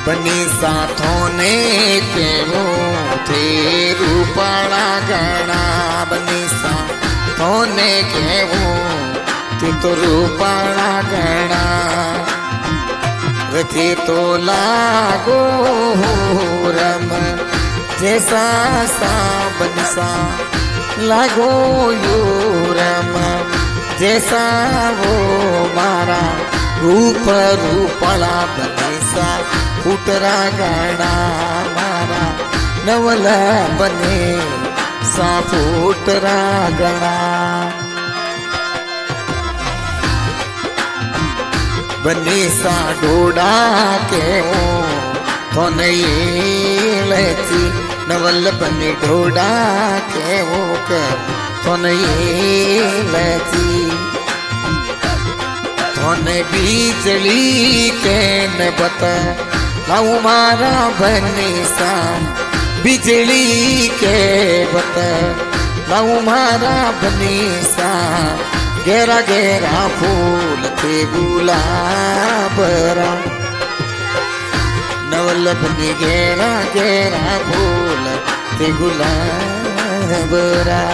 बनी साथों ने केवो थे रूपाणा गणा बनी साथों ने केवो थे तो रूपाणा गणा रथे तो लागो रम जैसा सा बनसा लागो यो रम जैसा वो मारा रूप रूपला बनेसा फूटरा गणा मारा नवल बने सा फूटरा गणा बने सा डोडा के ओ तो नहीं लेती नवल बने डोडा के ओ तो नहीं लेती तोने बिजली के न बता लाऊ मारा बने सा बिजली के बता लाऊ मारा बने सा गहरा गहरा फूल थे गुलाबरा नवल बने गहरा गहरा फूल थे गुलाबरा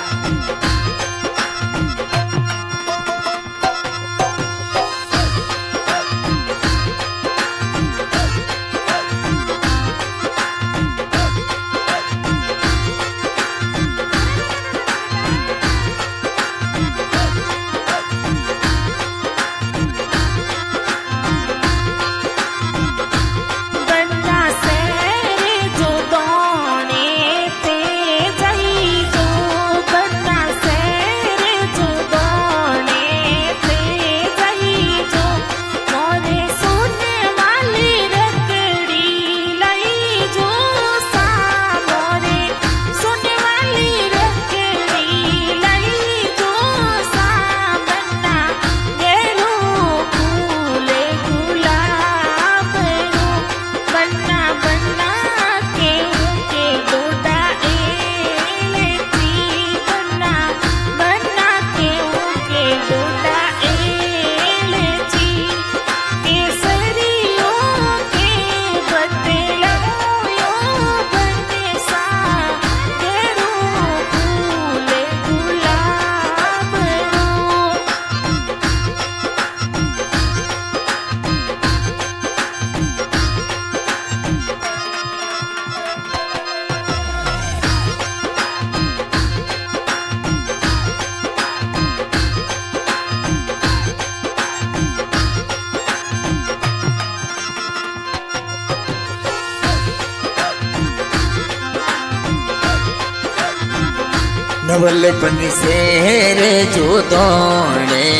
नवल बन से रे जो दौड़े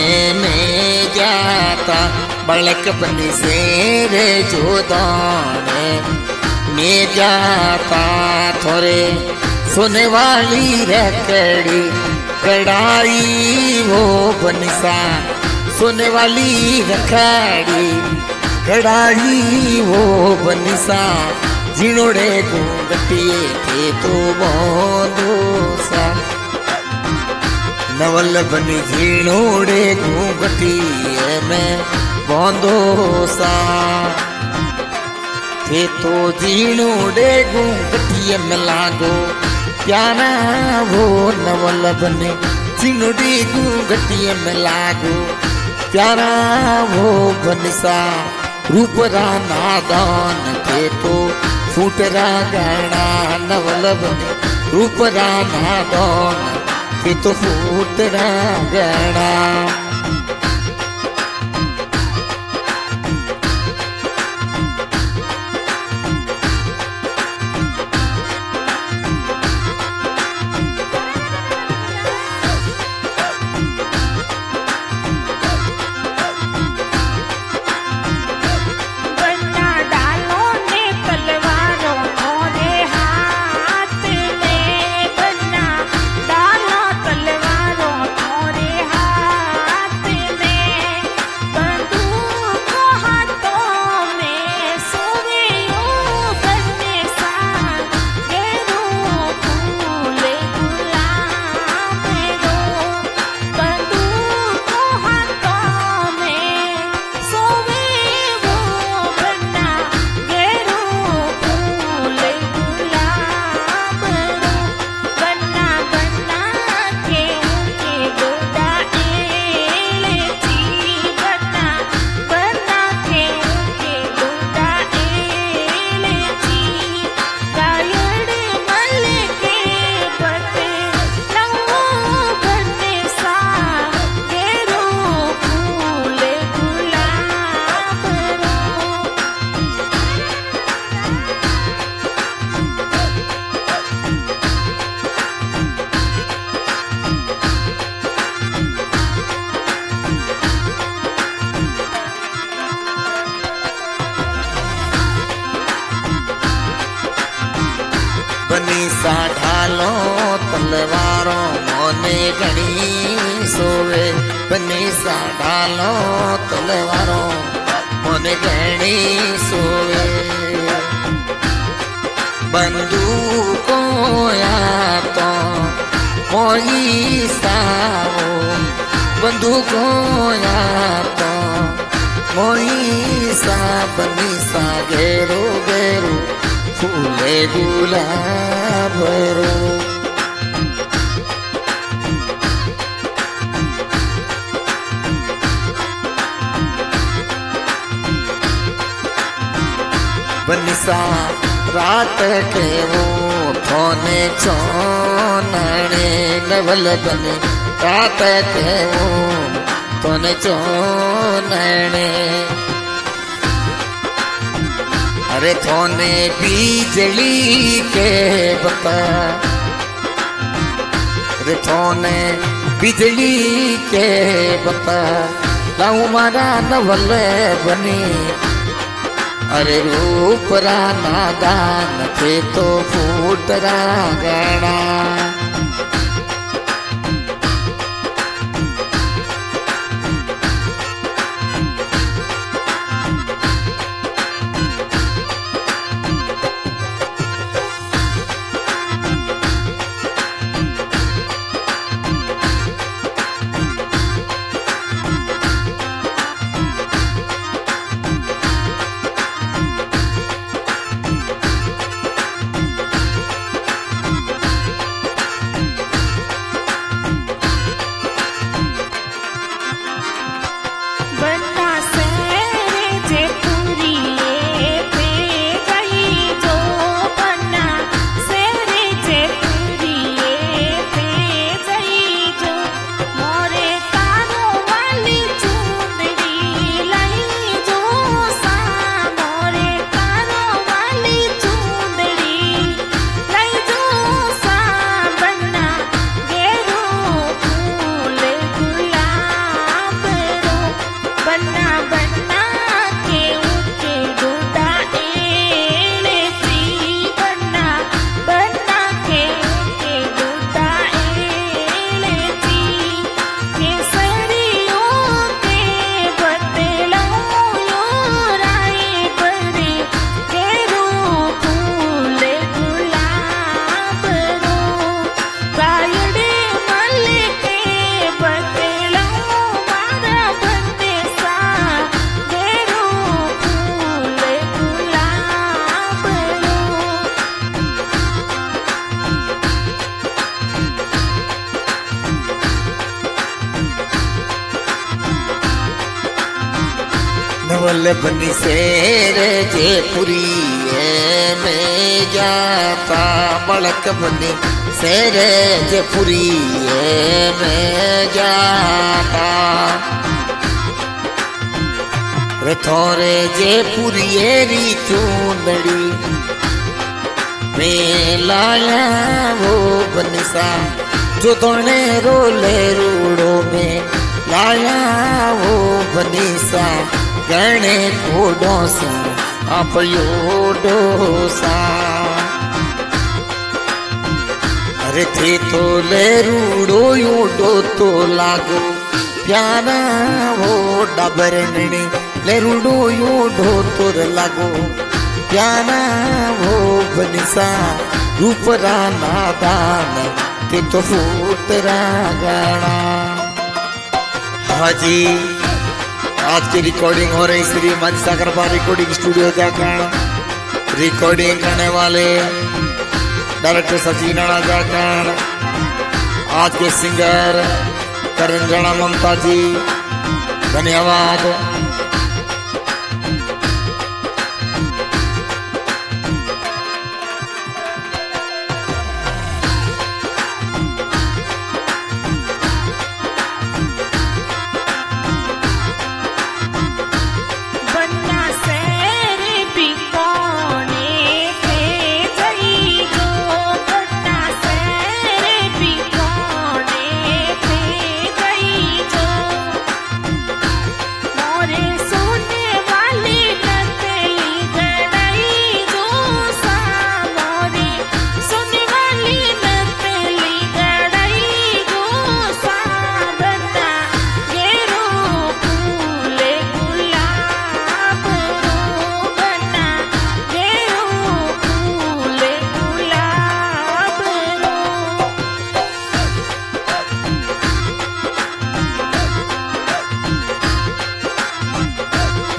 में जाता बड़क बन से रे जो दौड़े में जाता थोड़े सोने वाली रकड़ी कड़ाई वो बनसा सोने वाली रखड़ी कड़ाई वो बनसा जिनोड़े घूंघटिए थे तो बोंदोसा नवल बनी झीणोड़े घूंघटिए में बोंदोसा थे तो झीणोड़े घूंघटिए में लागो प्यारा वो नवल बने झीणोड़े घूंघटिए में लागो प्यारा वो बनसा रूपरा नादान थे तो फूटरा गणा नवल बने रूपरा नादान थे तो फूटरा गणा तलवारों मोने घनी सोवे बनी सा ढालो तलवारों मोने घनी सोवे बंदूकों या तो मोई साओ बंदूकों या तो मोई सा बनी सा घेरो घेरो फूले गुलाब रो बनिसा रात के वो थोने चोनने नवल बने रात के वो थोने चोनने अरे थोने बिजली के बता अरे थोने बिजली के बता लाऊं मारा नवल बने अरे रूप राना दान थे तो फूट रागड़ा नवल बनी शेर जयपुरी में जाता बड़क बनी शेर जयपुरी में जाता रे थोरे जयपुरी री चूंदड़ी में लाया वो बनिसा जो तोने रोले रूड़ो में लाया वो बनिसा गणे कोडो सा आप योडो सा अरे थे तो ले रूडो योडो तो लागो प्यारा वो डबरने ले रूडो योडो तो लागो प्यारा वो बनिसा रूपरा नादान ते तो फूटरा गाना। हाजी आज की रिकॉर्डिंग हो रही श्री मध्य सागर बार रिकॉर्डिंग स्टूडियो जाकर रिकॉर्डिंग करने वाले डायरेक्टर सचिन राणा जाकर आज के सिंगर करण राणा ममता जी धन्यवाद। मोरे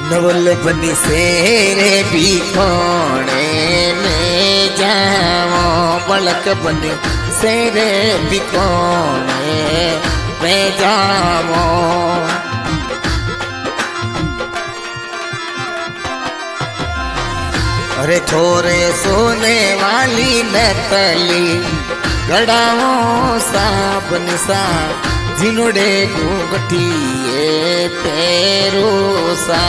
नवल बनी सेरे बिकोने में जाओ बलक बनी सेरे बिकोने में जाओ अरे थोरे सोने वाली नतली गड़ाओ साब निशा जिनुड़े घूंघटिए तेरो सा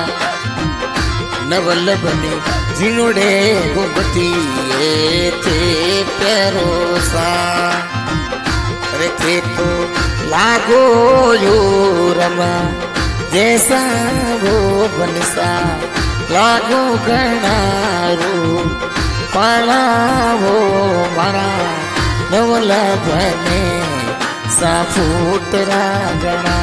नवल बने जिनुड़े घूंघटिए थे तेरो सा अरे थे तो लागो यो रमा जैसा वो बनसा लागो गणारू पाला वो मारा नवल बने साफूटरा गणा